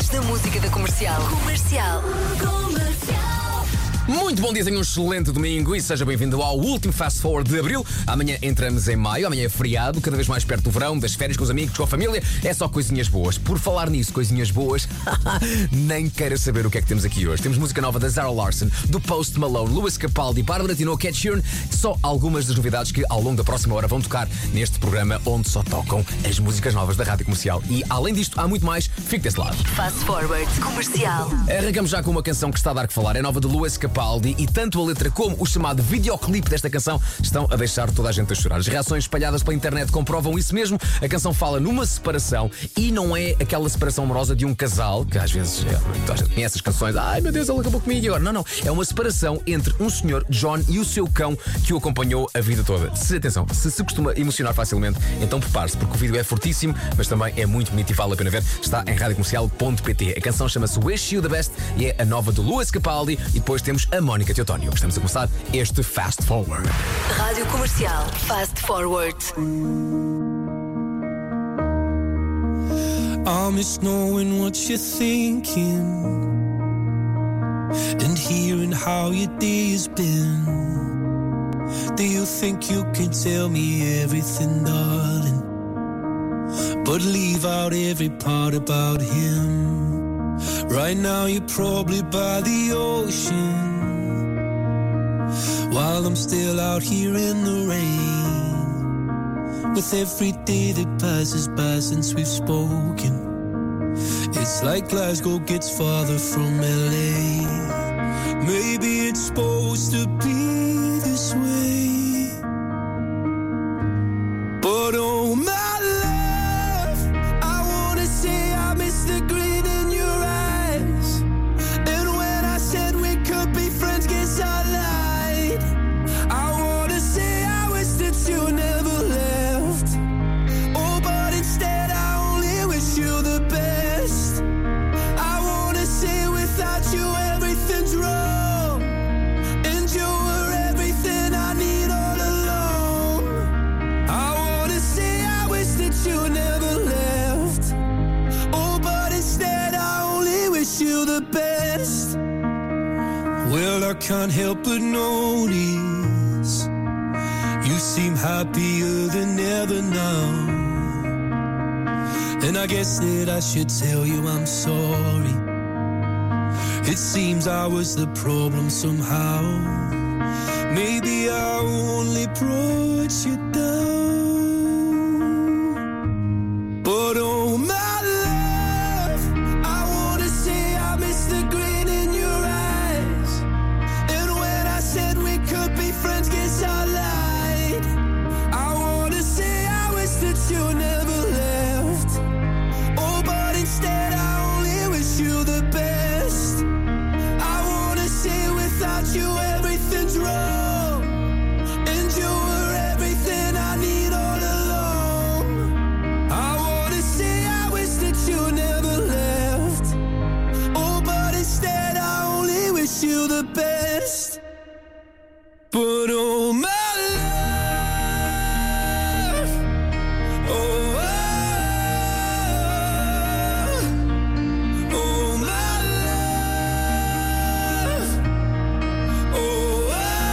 As da música da Comercial. Comercial. Muito bom dia, tenha um excelente domingo e seja bem-vindo ao último Fast Forward de Abril. Amanhã entramos em maio, amanhã é feriado, cada vez mais perto do verão, das férias com os amigos, com a família. É só coisinhas boas. Por falar nisso, coisinhas boas, nem queira saber o que é que temos aqui hoje. Temos música nova da Zara Larsson, do Post Malone, Lewis Capaldi, Bárbara Tinoco, Ed Sheeran. Só algumas das novidades que ao longo da próxima hora vão tocar neste programa onde só tocam as músicas novas da Rádio Comercial. E além disto, há muito mais. Fique desse lado. Fast Forward Comercial. Arrancamos já com uma canção que está a dar que falar. É nova de Lewis Capaldi e tanto a letra como o chamado videoclipe desta canção estão a deixar toda a gente a chorar. As reações espalhadas pela internet comprovam isso mesmo. A canção fala numa separação e não é aquela separação amorosa de um casal, que às vezes a gente conhece as canções, ai meu Deus, ele acabou comigo e agora. Não, é uma separação entre um senhor, John, e o seu cão que o acompanhou a vida toda. Atenção, se costuma emocionar facilmente, então prepare-se, porque o vídeo é fortíssimo, mas também é muito bonito e vale a pena ver. Está em radiocomercial.pt. A canção chama-se Wish You the Best e é a nova do Lewis Capaldi. E depois temos a Mónica Teotónio. Estamos a começar este Fast Forward. Rádio Comercial Fast Forward. I miss knowing what you're thinking and hearing how your day has been. Do you think you can tell me everything, darling, but leave out every part about him? Right now you're probably by the ocean, while I'm still out here in the rain. With every day that passes by since we've spoken, it's like Glasgow gets farther from LA. Maybe it's supposed to be this way, but oh my love, I wanna say I miss the grin in your eyes. And when I said we could be friends, guess I lied. I wanna say I wish that you never left. Oh, but instead I only wish you the best. I wanna say without you everything's wrong, and you were everything I need all along. I wanna say I wish that you never left. Oh, but instead I only wish you the best. Well, I can't help but notice you seem happier than ever now, and I guess that I should tell you I'm sorry. It seems I was the problem somehow. Maybe I only brought you down, but oh my love, I wanna say I miss the grin in your eyes. And when I said we could be friends, guess I lied. I wanna say I wish that you never left. Oh, but instead I only wish you the best. I wanna say without you everything's wrong, and you were everything I need all along. I wanna say I wish that you never left. Oh, but instead I only wish you the best. But oh my love, oh, oh my love, oh,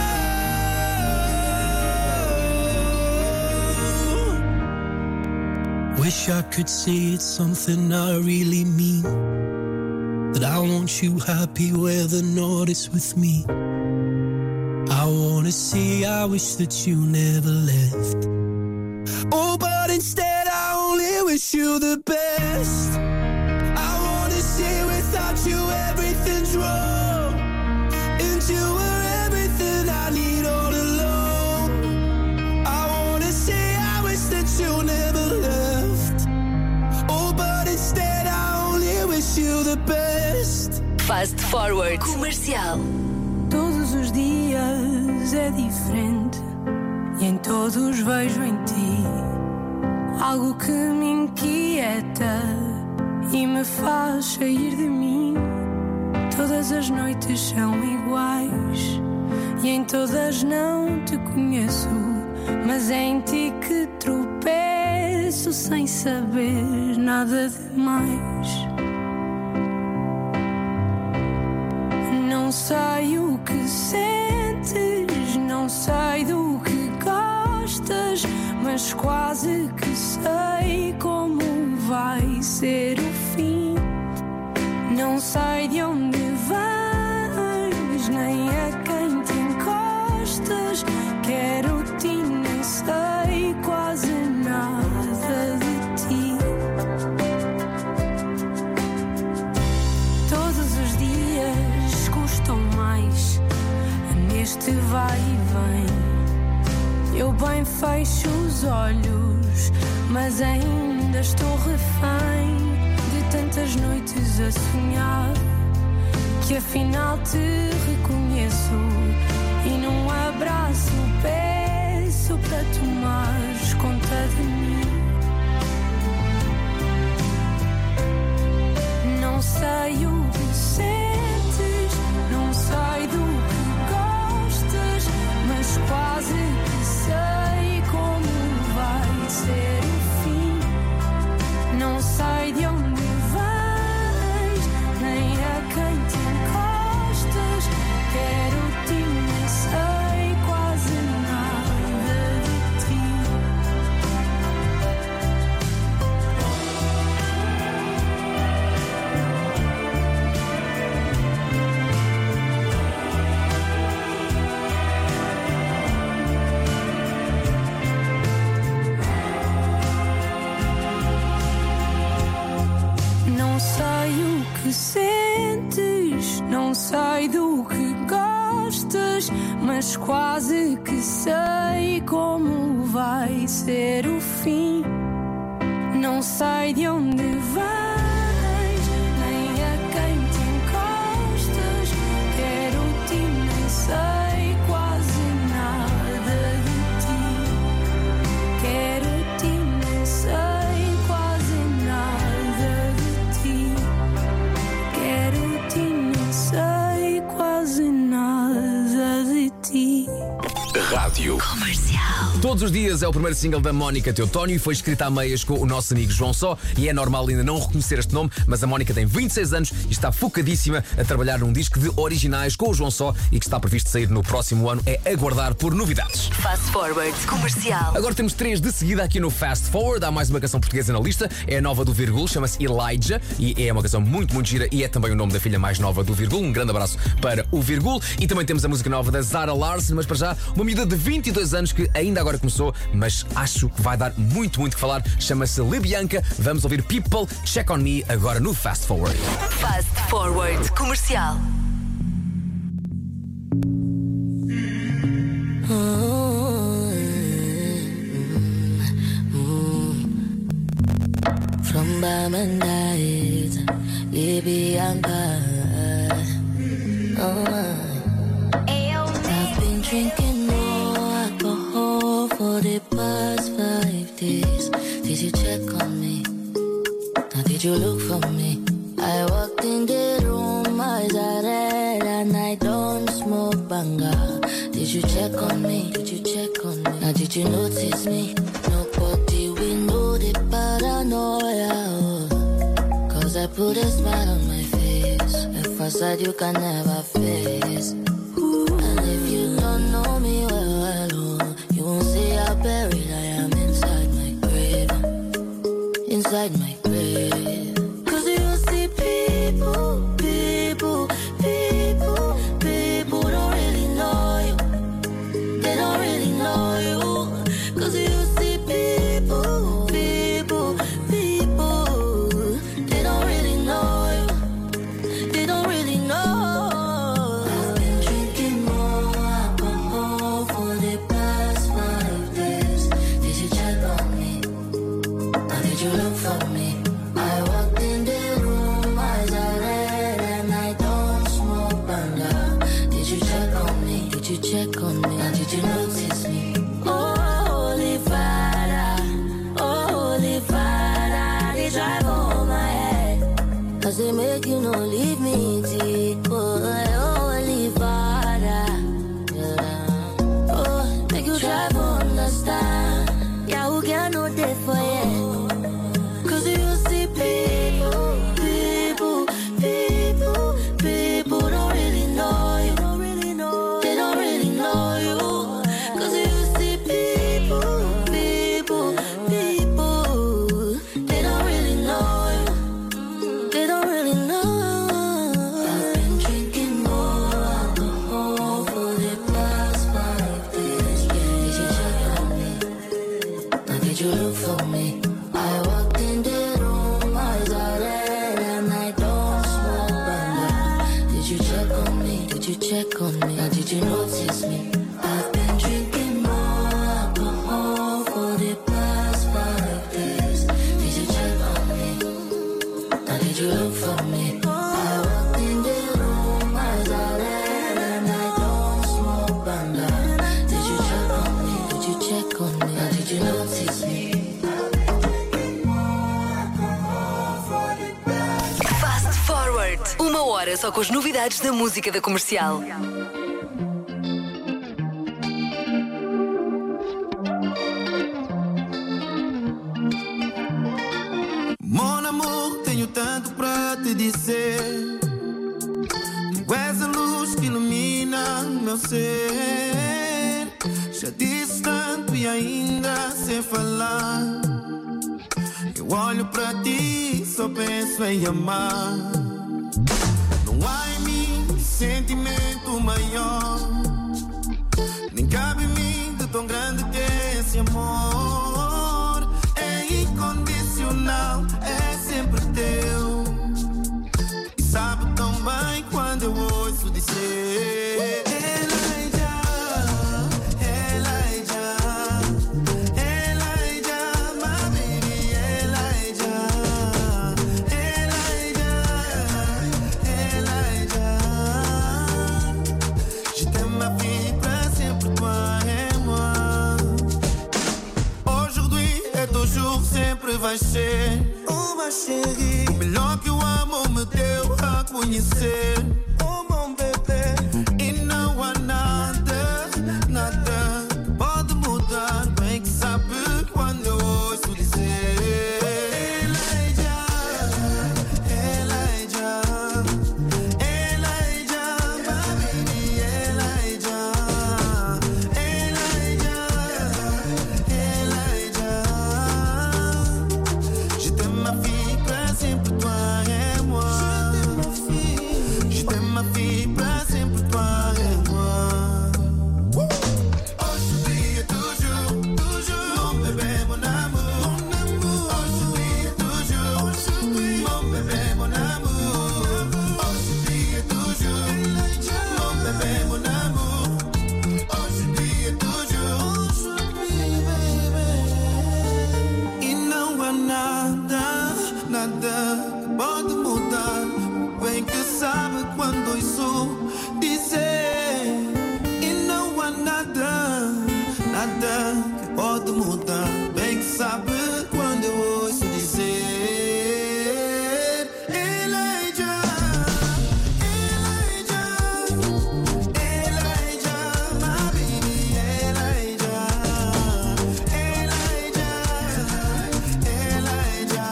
wish I could say it's something I really mean, that I want you happy whether or not it's with me. I wanna say I wish that you never left. Oh, but instead I only wish you the best. I wanna say without you everything's wrong, and you were everything I need all along. I wanna say I wish that you never left. Oh, but instead I only wish you the best. Fast Forward Comercial. Todos os dias é diferente e em todos vejo em ti algo que me inquieta e me faz sair de mim. Todas as noites são iguais e em todas não te conheço, mas é em ti que tropeço sem saber nada demais. sei o que sentes, não sei do que gostas, mas quase que sei como vai ser o fim. Não sei de onde vens, nem a quem te encostas. Quero-te e nem sei quase nada de ti. Todos os dias custam mais neste vai e vem. Eu bem fecho os olhos, mas ainda estou refém de tantas noites a sonhar que afinal te reconheço e num abraço peço para tomares conta de mim. Não sei o que sentes, não sei do que gostas, mas quase que sei como vai ser o fim. Não sei de onde vens, nem a quem te encostas. Quero-te e nem sei quase nada de ti. Não sei o que sentes, não sei do que gostas, mas quase que sei como vai ser o fim. Não sei de onde vens, nem a quem te encostas. Quero-te e nem sei quase nada de ti. Quero-te e nem sei quase nada de ti. Quero-te e nem sei quase nada de ti. Rádio. Todos os dias é o primeiro single da Mónica Teotónio e foi escrita a meias com o nosso amigo João Só. E é normal ainda não reconhecer este nome, mas a Mónica tem 26 anos e está focadíssima a trabalhar num disco de originais com o João Só e que está previsto sair no próximo ano. É aguardar por novidades. Fast Forward Comercial. Agora temos 3 de seguida aqui no Fast Forward. Há mais uma canção portuguesa na lista. É a nova do Virgul, chama-se Elijah e é uma canção muito, muito gira e é também o nome da filha mais nova do Virgul. Um grande abraço para o Virgul. E também temos a música nova da Zara Larsson, mas para já uma miúda de 22 anos que ainda agora começou, mas acho que vai dar muito, muito que falar. Chama-se Libianca. Vamos ouvir People Check on Me agora no Fast Forward. Fast Forward Comercial. From Bamandait, Libianca. I've been drinking more alcohol for the past 5 days. Did you check on me? Now did you look for me? I walked in the room, eyes are red, and I don't smoke banga. Did you check on me? Did you check on me? Now did you notice me? Nobody will know the paranoia. Cause I put a smile on my face, a facade you can never face. And if you don't know me well, you won't see how buried I am inside my grave. Inside my grave. Cause you see people don't really know you. They don't really know you. Cause you see people, they don't really know you. They don't really know. I've been drinking more alcohol for the past 5 days. Did you check on me? Or did you look for me? I walked in the room, eyes are red, and I don't smoke banga. Did you check on me? Did you check on me? Or did you notice me? Oh, Holy Father, they drive on my head. Cause they make you no leave me deep. Oh, Holy Father, yeah. Oh, make you try to understand. Yeah, who can know that for you? Cause you see people don't really know. did you check on me? Now did you notice me? I've been drinking more alcohol for the past 5 days. Did you check on me? Now did you look for me? I walked in the room as I left and I don't smoke banda. Did you check on me? Did you check on me? Now did you notice me? Fast Forward. 1 hora só com as novidades da música da Comercial. Mon amor, tenho tanto pra te dizer. Tu és a luz que ilumina o meu ser. Já disse tanto e ainda sem falar. Eu olho pra ti, só penso em amar. Não há em mim sentimento maior. Nem cabe em mim de tão grande que é esse amor. É incondicional, é sempre teu. E sabe tão bem quando eu ouço dizer sempre vai ser uma chérie. O melhor que o amor me deu a conhecer. Oh mon bebê. E não há nada, nada que pode mudar. Bem que sabe quando eu ouço dizer Elijah, Elijah, Elijah, my baby Elijah, Elijah, Elijah. Je t'aime ma fille, pour sempre toi et moi. Je t'aime ma fille, pour sempre toi et moi. Aujourd'hui et toujours, toujours, mon bébé, mon amour. Aujourd'hui et toujours, mon bébé, mon amour. Aujourd'hui et toujours, mon bébé, mon amour. Aujourd'hui et toujours, e não há nada, nada que pode mudar. Bem que sabe quando ouço dizer. E não há nada, nada que pode mudar. Bem que sabe quando eu ouço dizer Elijah, Elijah, Elijah, my baby Elijah, Elijah, Elijah,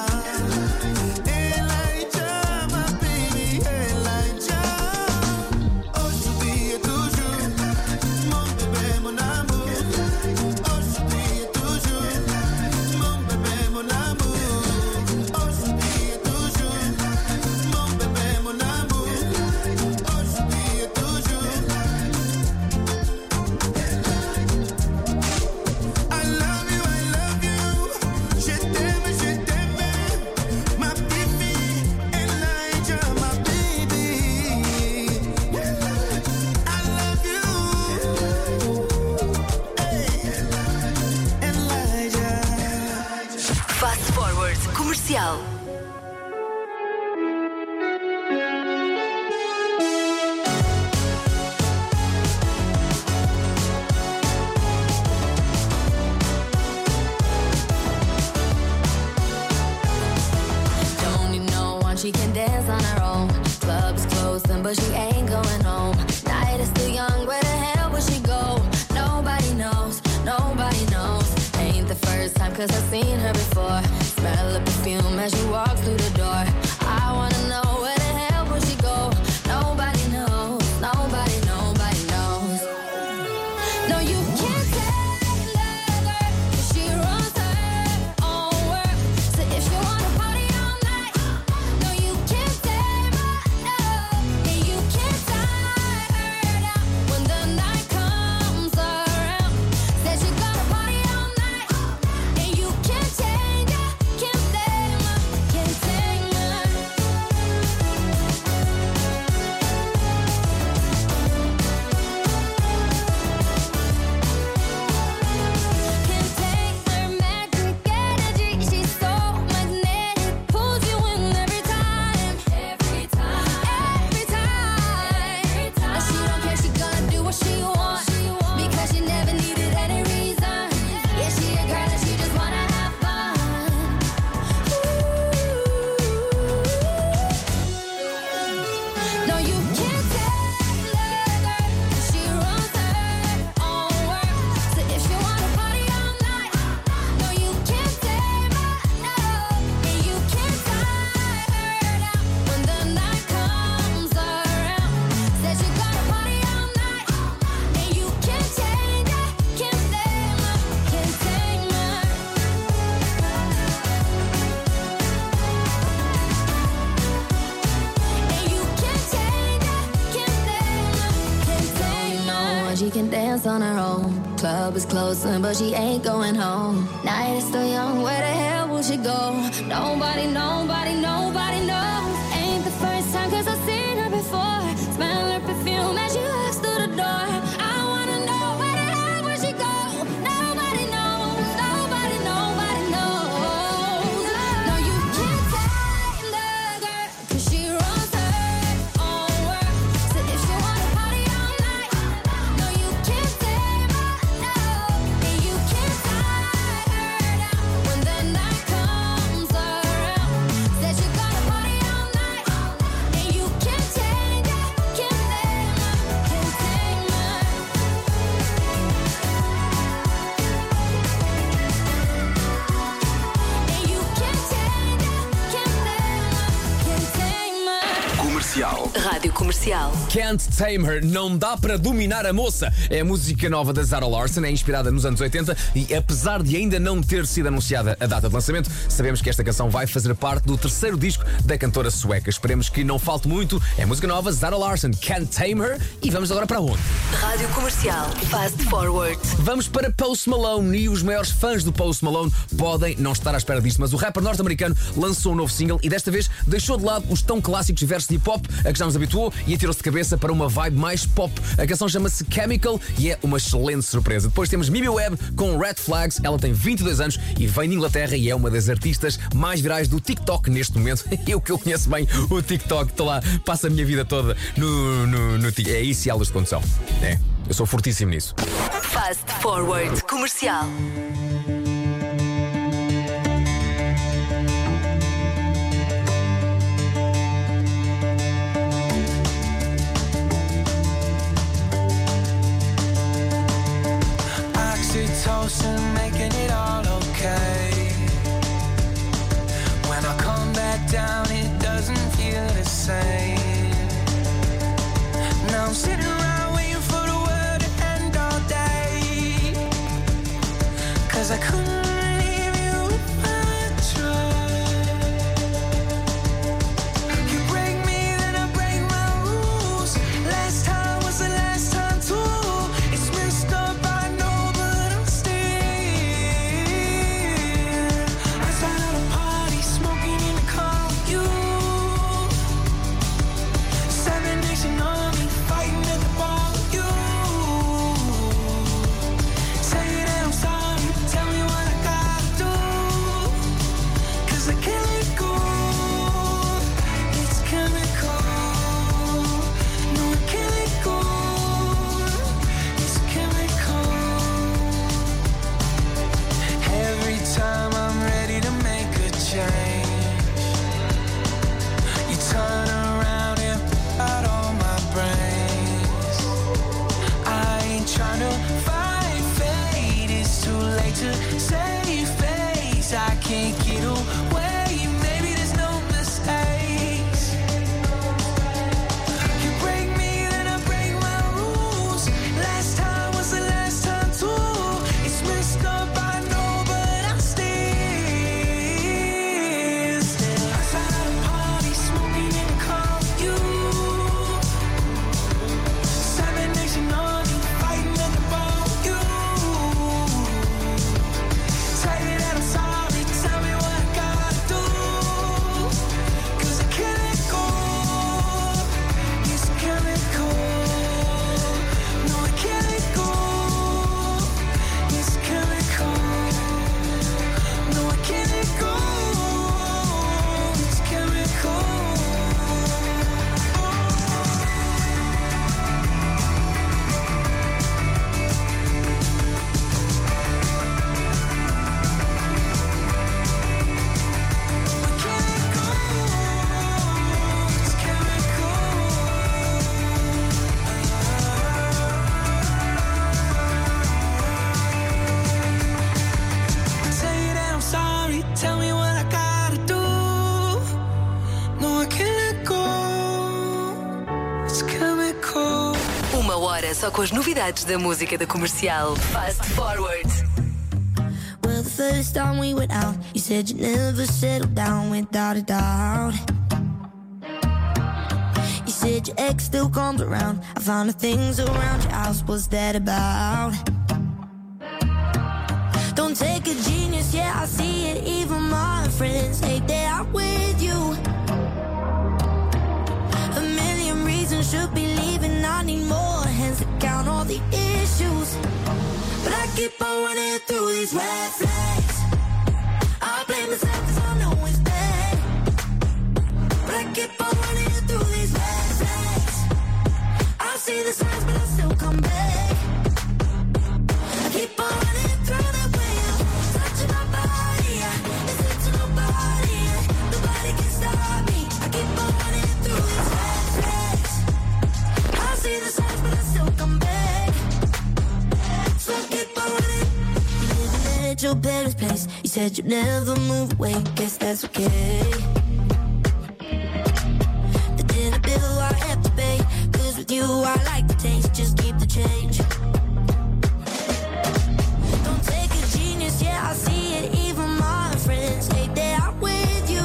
Elijah, my baby Elijah. Aujourd'hui et toujours, mon bébé, mon amour. Aujourd'hui et toujours, mon bébé, mon amour. Aujourd'hui et toujours, mon bébé, mon amour. Aujourd'hui et toujours. I love you, je t'aime, ma baby Elijah, my baby. I love you, Elijah. Fast Forward. Comercial. Don't need no one, she can dance on her own. Club's closing, but she ain't going home. Night is still young, where the hell will she go? Nobody knows, nobody knows. Ain't the first time, cause I've seen her before. Smell of perfume as she walks through the door. I wanna know where the hell will she go? Nobody knows, nobody, nobody knows. No, you can't take her, cause she runs her own world. So if you wanna party all night, no, you can't tame her, no. And you can't tie her down when the night comes around. Said you gotta party all night, and you can't tame she can dance on her own. Club is closing, but she ain't going home. Night is still young, where the hell will she go? Nobody knows. Ain't the first time, 'cause I've seen her before. Smell her perfume as she walks through the door. I wanna know where the hell will she go? Nobody knows. No, you can't tame the girl, 'cause she runs her own world. So if she wanna party all night, no, you can't tame her, no. And you can't tie her down when the night comes around. Said you gotta party all night, and you can't change it, can't tame her, can't tame her. And you can't change it, can't tame her. Comercial. Rádio Comercial. Can't Tame Her, não dá para dominar a moça. É a música nova da Zara Larsson, é inspirada nos anos 80 e apesar de ainda não ter sido anunciada a data de lançamento, sabemos que esta canção vai fazer parte do terceiro disco da cantora sueca. Esperemos que não falte muito. É a música nova, Zara Larsson, Can't Tame Her. E vamos agora para onde? Rádio Comercial. Fast Forward. Vamos para Post Malone e os maiores fãs do Post Malone podem não estar à espera disto, mas o rapper norte-americano lançou um novo single e desta vez deixou de lado os tão clássicos versos de hip-hop a que já nos habituou e atirou-se de cabeça para uma vibe mais pop. A canção chama-se Chemical e é uma excelente surpresa. Depois temos Mimi Webb com Red Flags. Ela tem 22 anos e vem de Inglaterra e é uma das artistas mais virais do TikTok neste momento. Eu que eu conheço bem o TikTok, estou lá, passo a minha vida toda no TikTok. É isso e aulas de condução. É, eu sou fortíssimo nisso. Fast Forward. Comercial. Oxytocin, making it all okay. When I come back down, it doesn't feel the same. Now I'm sitting around waiting for the world to end all day. 'Cause I couldn't leave you if I tried. You break me, then I break my rules. Last time was the last time too. It's messed up, I know, but I'm still outside at a party, smoking in the car with you. 7 Nation Army, fighting at the bar with you. Say that I'm sorry, tell me what I gotta do. 'Cause I can't let go. It's chemical. No, I can't let go. It's chemical. Every time I'm ready to make a change, you turn around and out all my brains. I ain't trying to fight fate, it's too late to save face. I can't get away, maybe there's no mistakes. You break me, then I break my rules. Last time was the last time too. It's messed up, I know, but I'm still outside at a party, smoking in the car with you. 7 Nation Army, fighting at the bar with you. Say that I'm sorry, tell me what I gotta do. 'Cause I can't let go. It's chemical. No, I can't let go. It's chemical. No, I can't let go. It's chemical. Say that I'm sorry, tell me what I gotta do. No, I can't let go. It's chemical. Uma hora só com as novidades da música da Comercial. Fast Forward. Well, the first time we went out, you said you never settled down without a doubt. You said your ex still comes around. I found the things around your house, what's that about? Don't take a genius, yeah, I see it. Even my friends hate that I'm with you. A million reasons should be leaving. I need more hands to count all the issues. But I keep on running through these red flags. I blame myself cause I know it's bad. But I keep on running through these red flags. I see the signs but I still come back. I keep on running through the wheel, touching my body, listen to nobody, nobody can stop me. I keep on running through these red flags. I see the signs but I still come back. So I keep on running. You living at your parents' place. You said you'd never move away. Guess that's okay. The dinner bill I have to pay. Cause with you I like the taste. Just keep the change. Don't take a genius, yeah, I see it. Even my friends hate that I'm with you.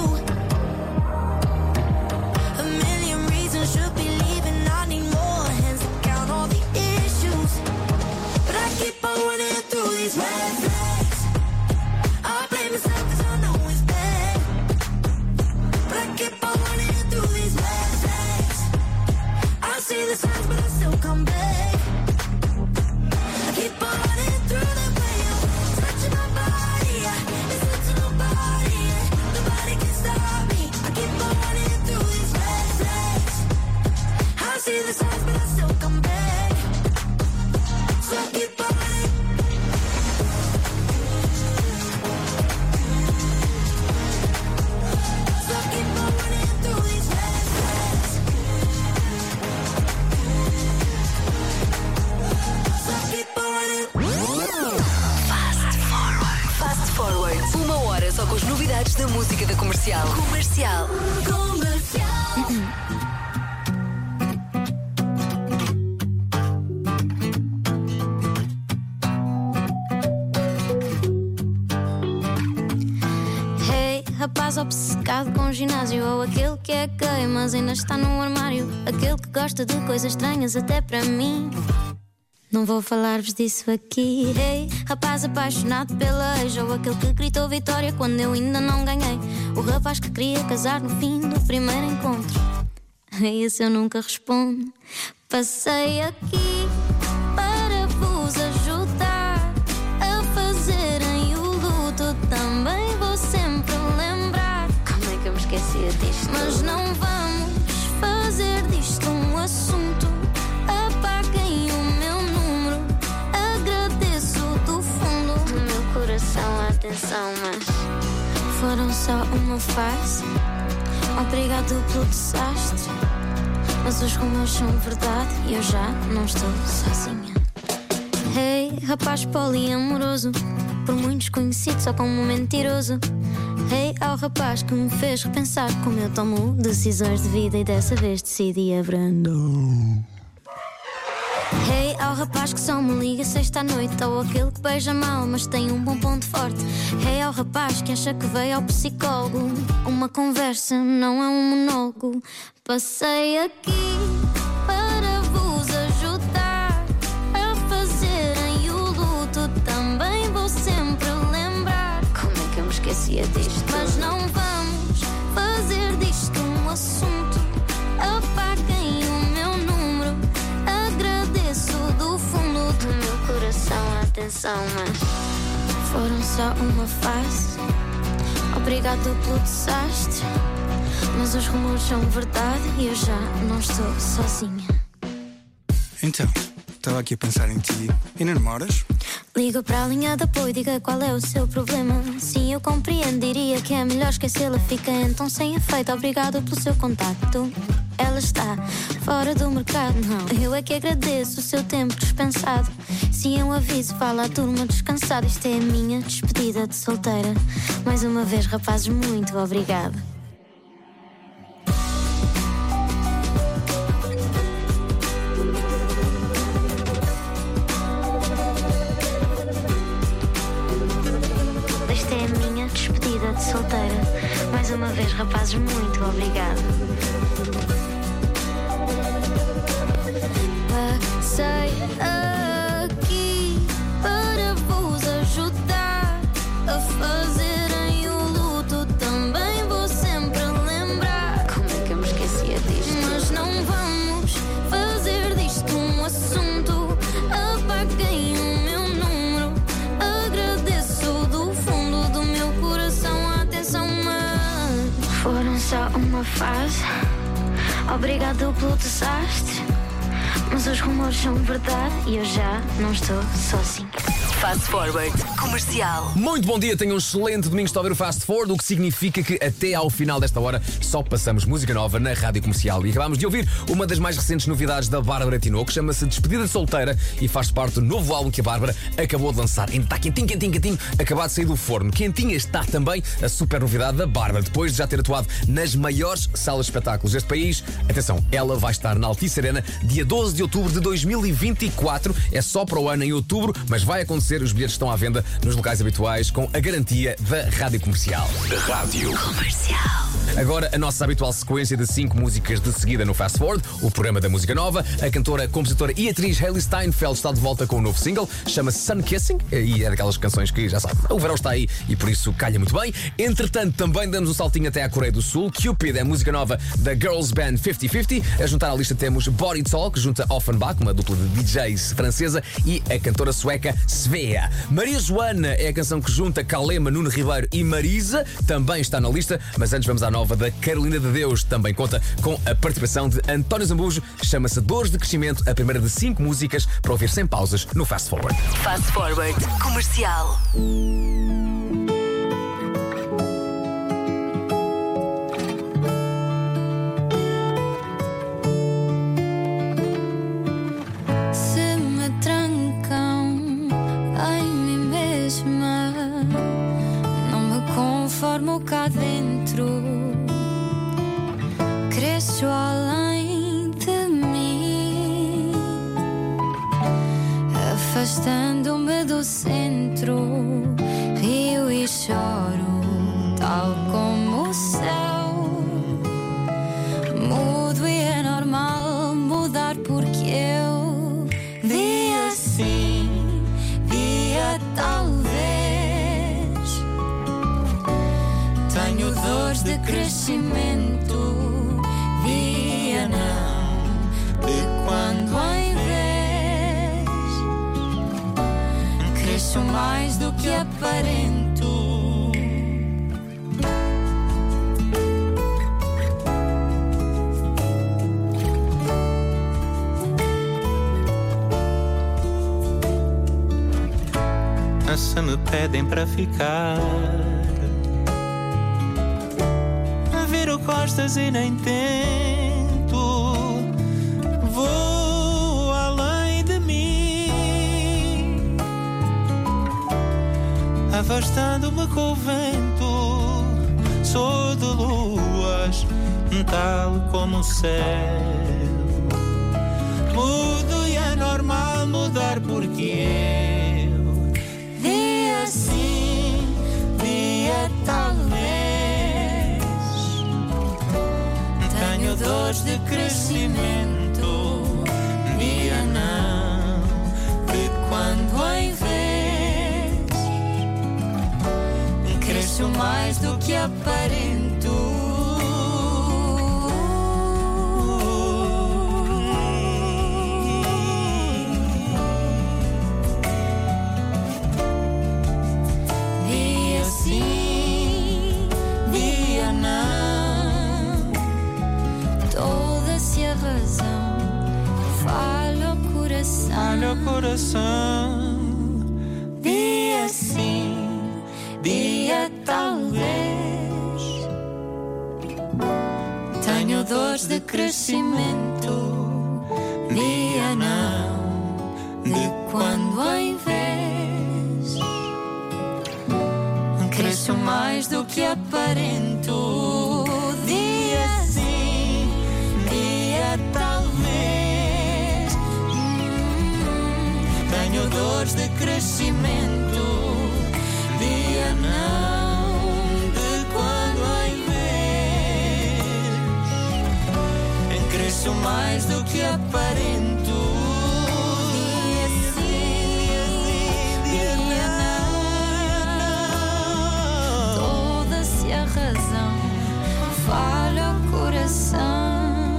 A million reasons should be leaving. I need more hands to count all the issues. But I keep on running through these red flags. I blame myself cause I know it's bad. But I keep on running through these red flags. I see the signs but I still come back. I keep on running through the wheel, touching my body, listen to nobody, nobody can stop me. I keep on running through these red flags. I see the signs but I still come back. So I keep on running. So I keep on running through these red flags. So I keep on running. Fast Forward. Uma hora só com as novidades da música da Comercial. Comercial. Hey, rapaz obcecado com o ginásio. Ou aquele que é gay, mas ainda está no armário. Aquele que gosta de coisas estranhas até para mim. Não vou falar-vos disso aqui. Hey, rapaz apaixonado pela ex. Ou aquele que gritou vitória quando eu ainda não ganhei. O rapaz que queria casar no fim do primeiro encontro. A esse eu nunca respondo. Passei aqui para vos ajudar a fazerem o luto. Também vou sempre lembrar. Como é que eu me esquecia disto? Mas não vamos fazer disto um assunto. Apaguem o meu número. Agradeço do fundo No meu coração, atenção, mas foram só uma fase. Obrigado pelo desastre. Mas os rumores são verdade e eu já não estou sozinha. Hey, rapaz poliamoroso, por muitos conhecido só como um mentiroso. Hey, ao rapaz que me fez repensar como eu tomo decisões de vida e dessa vez decidi abrandar. Hey, ao rapaz que só me liga sexta à noite. Ou aquele que beija mal mas tem um bom ponto forte. Hey, ao rapaz que acha que veio ao psicólogo. Uma conversa não é um monólogo. Passei aqui para vos ajudar a fazerem o luto. Também vou sempre lembrar. como é que eu me esquecia disto? Mas não vamos fazer disto um assunto. Apaguem o meu número. Agradeço do fundo do meu Coração, atenção, mas foram só uma fase. Obrigado pelo desastre. Mas os rumores são verdade e eu já não estou sozinha. Então, estava aqui a pensar em ti. E não namoras? Liga para a linha de apoio, diga qual é o seu problema. Sim, eu compreendo, diria que é melhor esquecê-la. Fica então sem efeito, obrigado pelo seu contacto. Ela está fora do mercado, não. Eu é que agradeço o seu tempo dispensado. Sim, eu aviso, fala à turma descansada. Isto é a minha despedida de solteira. Mais uma vez, rapazes, muito obrigado. Esta é a minha despedida de solteira. Mais uma vez, rapazes, muito obrigado. fase. Obrigado pelo desastre, mas os rumores são verdade e eu já não estou sozinha. Fast Forward Comercial. Muito bom dia, tenham um excelente domingo. Estou a ver o Fast Forward, o que significa que até ao final desta hora só passamos música nova na Rádio Comercial. E acabámos de ouvir uma das mais recentes novidades da Bárbara Tinoco, que chama-se Despedida de Solteira e faz parte do novo álbum que a Bárbara acabou de lançar. Está quentinho, quentinho, quentinho, acabado de sair do forno. Quentinha está também a super novidade da Bárbara, depois de já ter atuado nas maiores salas de espetáculos deste país. Atenção, ela vai estar na Altice Arena dia 12 de outubro de 2024. É só para o ano em outubro, mas vai acontecer. Os bilhetes estão à venda nos locais habituais com a garantia da Rádio Comercial. Rádio Comercial. Agora a nossa habitual sequência de 5 músicas de seguida no Fast Forward, o programa da música nova. A cantora, compositora e atriz Hailey Steinfeld está de volta com um novo single, chama-se Sun Kissing, e é daquelas canções que já sabe, o verão está aí e por isso calha muito bem. Entretanto, também damos um saltinho até à Coreia do Sul. Cupid é a música nova da Girls Band 50-50. A juntar à lista temos Body Talk, junta Offenbach, uma dupla de DJs francesa, e a cantora sueca Svea. Maria Joana é a canção que junta Kalema, Nuno Ribeiro e Marisa, também está na lista, mas antes vamos à nova da Carolina de Deus, também conta com a participação de António Zambujo, chama-se Dores de Crescimento, a primeira de 5 músicas para ouvir sem pausas no Fast Forward. Fast Forward Comercial. Se me trancam em mim mesma, não me conformo cá dentro, cresço além de mim, afastando-me do centro, rio e choro, tal como o céu. Mudo e é normal mudar, porque eu dia sim, dia talvez. Tenho dores de crescimento, dia não, de quando em vez cresço mais do que aparento. Se me pedem para ficar, viro costas e nem tento. Vou além de mim, afastando-me com o vento. Sou de luas, tal como o céu. Mudo e é normal mudar, porque dia sim, dia talvez. Tenho dores de crescimento, dia não, de quando em vez cresço mais do que aparento. Olha o coração, dia sim, dia talvez. Tenho dores de crescimento, dia não, de quando em vez cresço mais do que aparento. Dia sim, dia talvez. Tenho dores de crescimento, dia não, de quando em vez cresço mais do que aparento. Dia sim, dia não, toda-se a razão, falha o coração.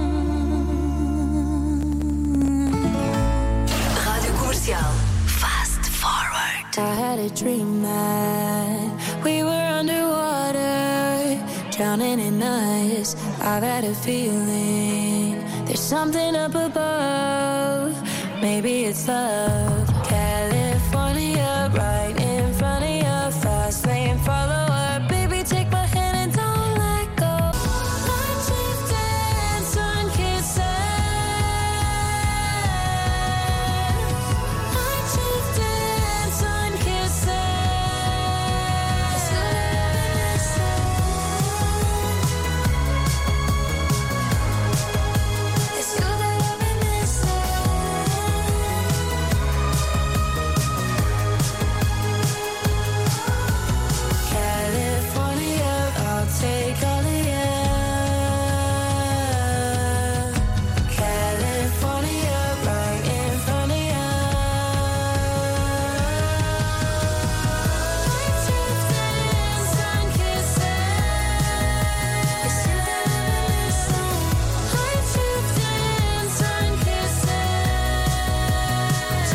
Fast Forward. I had a dream that we were underwater, drowning in us. I've had a feeling there's something up above. Maybe it's love. California, right in front of you. Fast lane, follow up. Baby, take my hand and don't let go. Night shift and sun kisses. Night shift and sun kisses. It's you that I've been missing. California, I'll take all of you. California, right in front of you. Night shift and sun kisses. It's you that I've been missing. Night shift and sun kisses.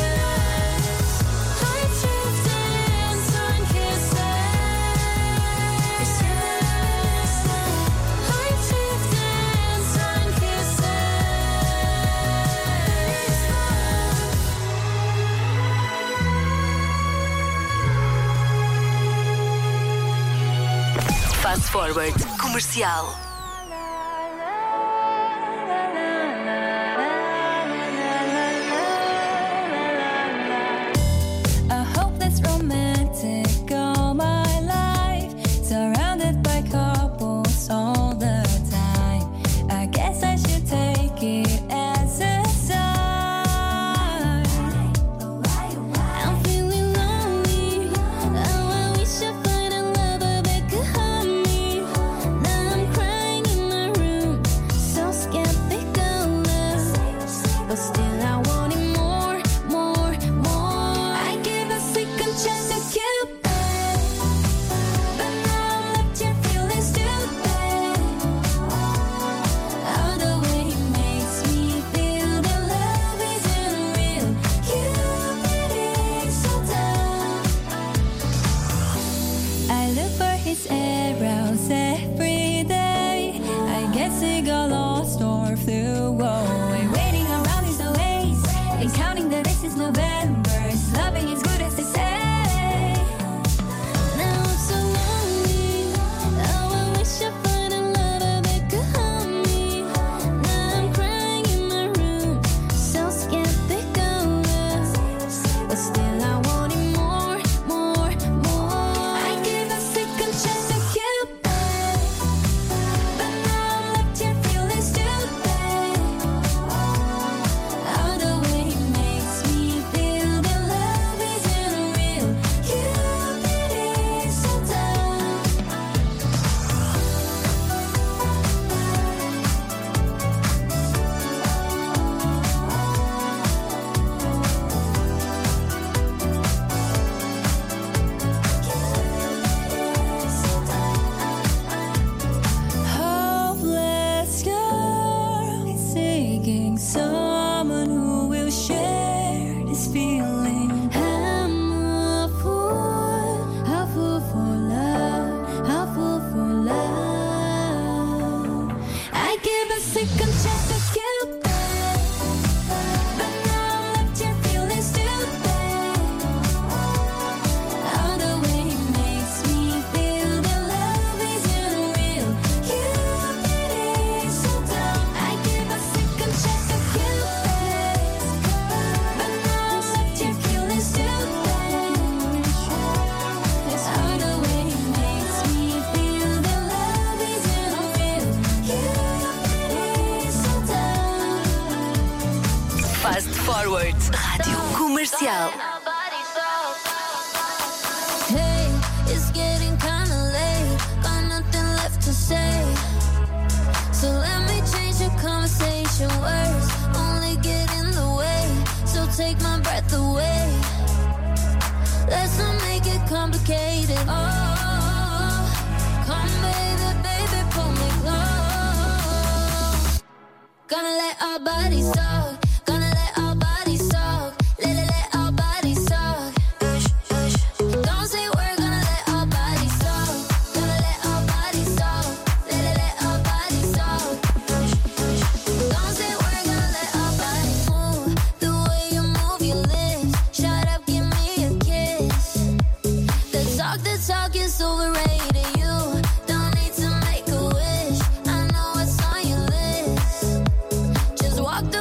Night shift and sun kisses. It's you that I've been missing. Night shift and sun kisses. Fast Forward Comercial. I hope that's romantic all my life. Surrounded by couples all the time. I guess I should take it as a sign. I'm feeling lonely. Oh, I wish I find a lover that could hug me. Now I'm crying in my room, so skeptical of, but still I want it more, more, more. I give a second chance to Cupid, but now I'm left here feeling stupid. Oh, the way he makes me feel that love isn't real. Cupid is so dumb. I look for his arrows every day. I guess he got lost or flew away. Waiting around is no waste, and counting the days is November. His loving is good as they say. Now I'm so lonely. Oh, I wish I find a lover that could hug me. Now I'm crying in my room, so skeptical of, but still I want it more, more, more. I give a second chance to Cupid, but now I'm left here feeling stupid. Oh, the way he makes me feel that love isn't real. Cupid is so dumb. Hopeless girl is seeking someone who will share this feeling. I'm a fool for love, a fool for love. I give a second chance to Cupid, but now I'm left here feeling stupid. Oh, the way he makes me feel that love isn't real. Cupid is so dumb. I give a second chance to Cupid, but now I'm left here feeling stupid. Oh, the way he makes me feel that love isn't real. Cupid is so dumb. Fast Forward Rádio Comercial. Hey, it's getting kinda late. Got nothing left to say. So let me change the conversation. Words only get in the way. So take my breath away. Let's not make it complicated. Oh, come baby, baby, pull me close. Gonna let our bodies talk. Gonna let our bodies talk. Let our bodies talk. Don't say we're gonna let our bodies talk. Gonna let our bodies talk.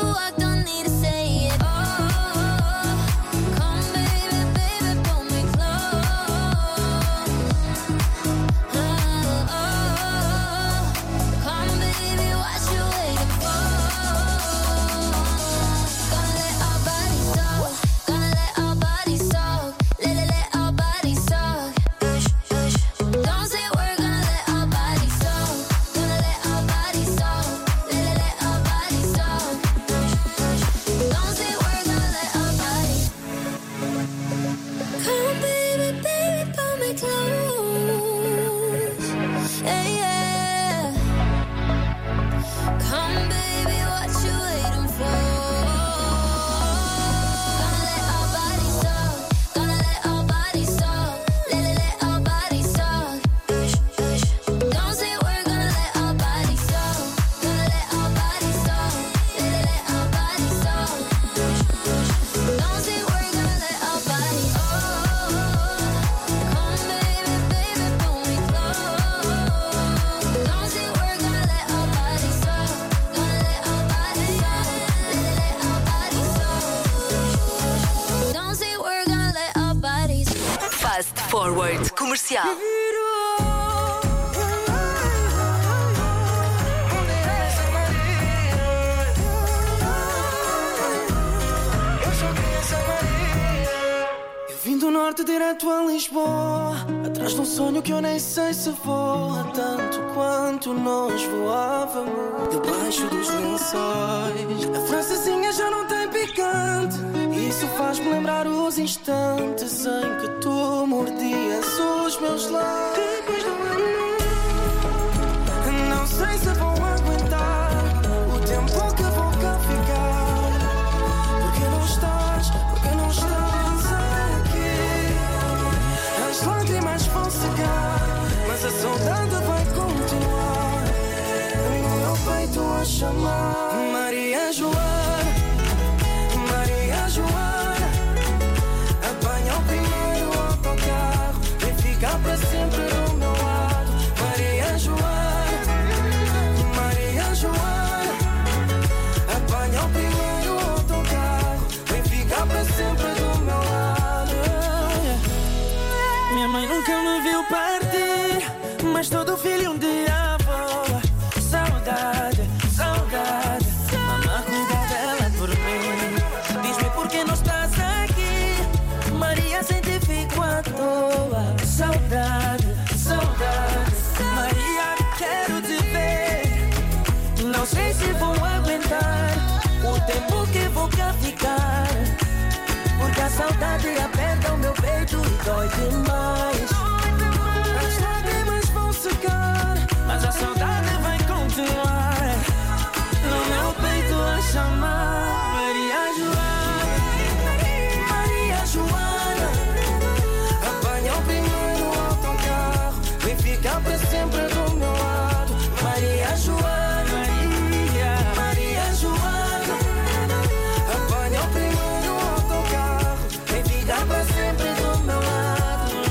I don't need to say it. Oh, come baby, baby, pull me close. Come baby, what you waiting for? Gonna let our bodies talk. Gonna let our bodies talk. Let our bodies talk. Don't say we're gonna let our bodies talk. Gonna let our bodies talk. Let our bodies talk. Don't say we're gonna let our bodies. Come baby, baby, pull me close. Yeah. Come baby, what you waiting for? Gonna let our bodies talk. Gonna let our bodies talk. Let our bodies talk. Don't say we're gonna let our bodies talk. Gonna let our bodies talk. Let our bodies talk. Don't say we're gonna let our bodies. Come baby, baby, pull me close. Don't say we're gonna let our bodies talk. Gonna let our bodies talk. Let our bodies talk. Don't say we're gonna let our bodies. Fast Forward Comercial. Eu vim do norte direto a Lisboa, atrás de um sonho que eu nem sei se voa tanto quanto nós voávamos debaixo dos lençóis. A francesinha já não tem picante, e isso faz-me lembrar os instantes em que tu mordias os meus lábios. Depois do ano, não sei se vou aguentar o tempo que vou cá ficar. Porque não estás aqui. As lágrimas vão secar, mas a saudade vai continuar no meu peito a chamar. Maria Joana, Maria Joana, apanha o primeiro autocarro, vem ficar para sempre do meu lado. Maria Joana, Maria Joana, apanha o primeiro autocarro, vem ficar para sempre do meu lado. Minha mãe nunca me viu partir, mas todo filho um dia voa. Saudade, saudade, mamãe cuida dela por mim. Diz-me por que não estás aqui, Maria, sem ti fico à toa. Saudade, saudade, Maria, quero te ver. Não sei se vou aguentar o tempo que vou cá ficar, porque a saudade aperta o meu peito e dói demais. As lágrimas vão secar, mas a saudade vai continuar no meu peito a chamar. Maria Joana, Maria Joana, apanha o primeiro autocarro, vem ficar para sempre do meu lado. Maria Joana, Maria Joana, apanha o primeiro autocarro, vem ficar para sempre do meu lado.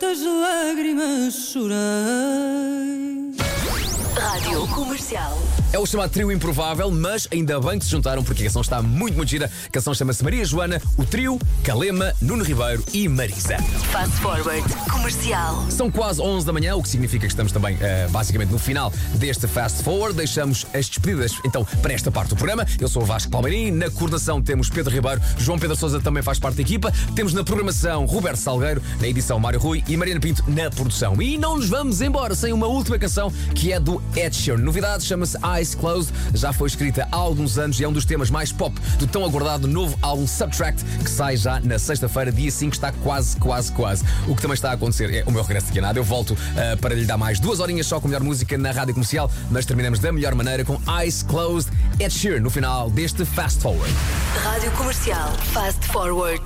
tantas lágrimas chorei. Rádio Comercial. É o chamado trio improvável, mas ainda bem que se juntaram porque a canção está muito, muito gira. A canção chama-se Maria Joana, o trio, Calema, Nuno Ribeiro e Marisa. Fast Forward Comercial. São quase 11 da manhã, o que significa que estamos também basicamente no final deste Fast Forward. Deixamos as despedidas então para esta parte do programa. Eu sou o Vasco Palmeirim, na coordenação temos Pedro Ribeiro, João Pedro Sousa também faz parte da equipa. Temos na programação Roberto Salgueiro, na edição Mário Rui e Mariana Pinto na produção. E não nos vamos embora sem uma última canção que é do Ed Sheeran. Novidade, chama-se Eyes Closed, já foi escrita há alguns anos e é um dos temas mais pop do tão aguardado novo álbum Subtract, que sai já na sexta-feira, dia 5, está quase. O que também está a acontecer é o meu regresso de nada. Eu volto para lhe dar mais 2 horinhas só com melhor música na Rádio Comercial, mas terminamos da melhor maneira com Eyes Closed, Ed Sheeran, no final deste Fast Forward. Rádio Comercial Fast Forward.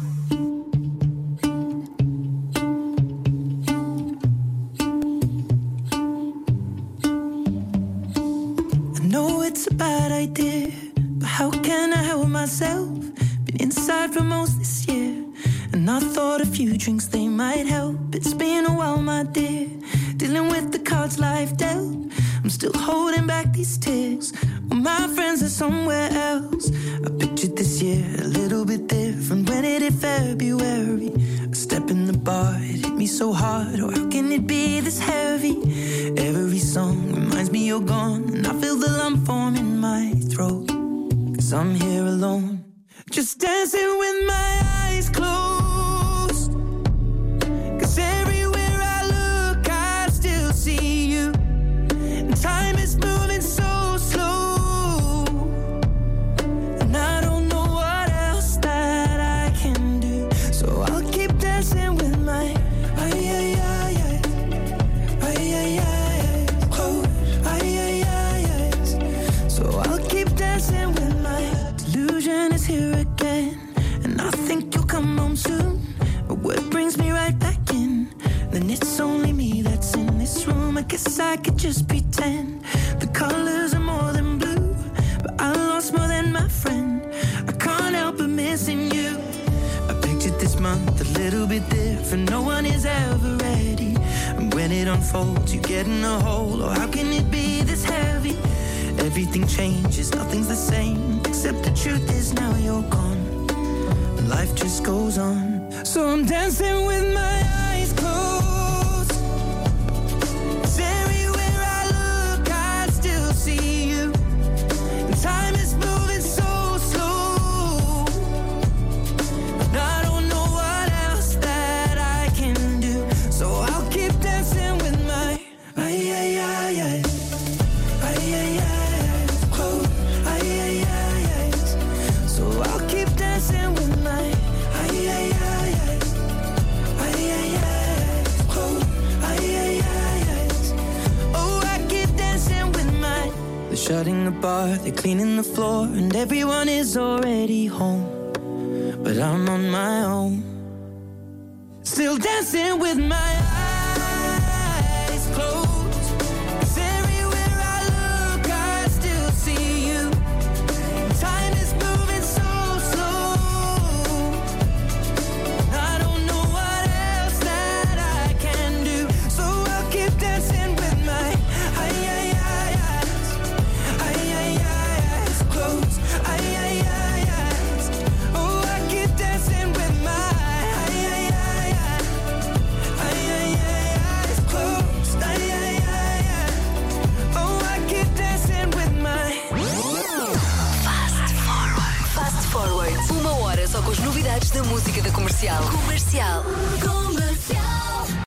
It's a bad idea, but how can I help myself? Been inside for most this year, and I thought a few drinks they might help. It's been a while, my dear, dealing with the cards life dealt. I'm still holding back these tears, well, my friends are somewhere else. I pictured this year a little bit different when it hit February. A step in the bar, it hit me so hard, oh how can it be this heavy? Every song reminds me you're gone, and I feel the lump form in my throat, 'cause I'm here alone, just dancing with my eyes closed. 'Cause everywhere I look I still see you, and time is moving so slow, and I don't know what else that I can do, so I'll keep dancing with my eyes closed. So I'll keep dancing with my delusion is here again, and I think you'll come home soon. But what brings me right back in? Then it's only me that's in this room. I guess I could just pretend the colors are more than blue, but I lost more than my friend. I can't help but missing you. I pictured this month a little bit different. No one is ever ready, and when it unfolds you get in a hole. Oh, how can it be this heavy? Everything changes, nothing's the same, except the truth is now you're gone, and life just goes on. So I'm dancing with my eyes closed, 'cause everywhere I look I still see you, and time is moving so slow, and I don't know what else that I can do, so I'll keep dancing with my eyes closed. So I'll keep dancing with my eyes closed. Oh, I keep dancing with my. They're shutting the bar, they're cleaning the floor, and everyone is already home, but I'm on my own, still dancing with my eyes closed. Com as novidades da música da Comercial. Comercial.